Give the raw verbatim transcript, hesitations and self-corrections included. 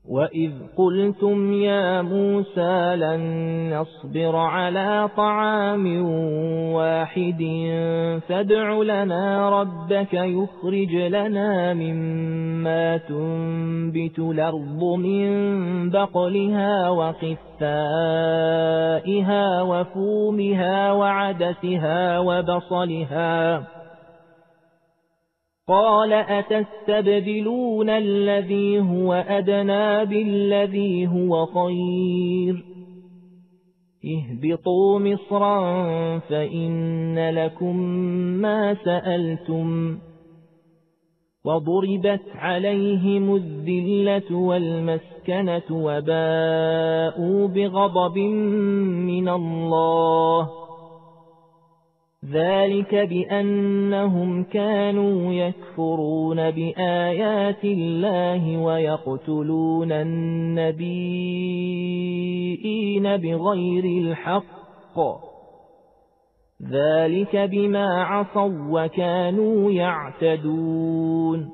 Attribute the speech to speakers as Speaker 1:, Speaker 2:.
Speaker 1: وَإِذْ قُلْتُمْ يَا مُوسَى لَن نَّصْبِرَ عَلَىٰ طَعَامٍ وَاحِدٍ فَادْعُ لَنَا رَبَّكَ يُخْرِجْ لَنَا مِمَّا تُنبِتُ الْأَرْضُ مِن بَقْلِهَا وَقِثَّائِهَا وَفُومِهَا وَعَدَسِهَا وَبَصَلِهَا قَالَ أَتَسْتَبْدِلُونَ الَّذِي هُوَ أَدْنَىٰ بِالَّذِي هُوَ خَيْرٌ اهْبِطُوا مِصْرًا فَإِنَّ لَكُم مَّا سَأَلْتُمْ وَضُرِبَتْ عَلَيْهِمُ الذِّلَّةُ وَالْمَسْكَنَةُ وَبَاءُوا بِغَضَبٍ مِّنَ اللَّهِ ذَلِكَ بِأَنَّهُمْ كَانُوا يَكْفُرُونَ بِآيَاتِ اللَّهِ وَيَقْتُلُونَ النَّبِيِّينَ بِغَيْرِ الْحَقِّ ذَلِكَ بِمَا عَصَوا وَّكَانُوا يَعْتَدُونَ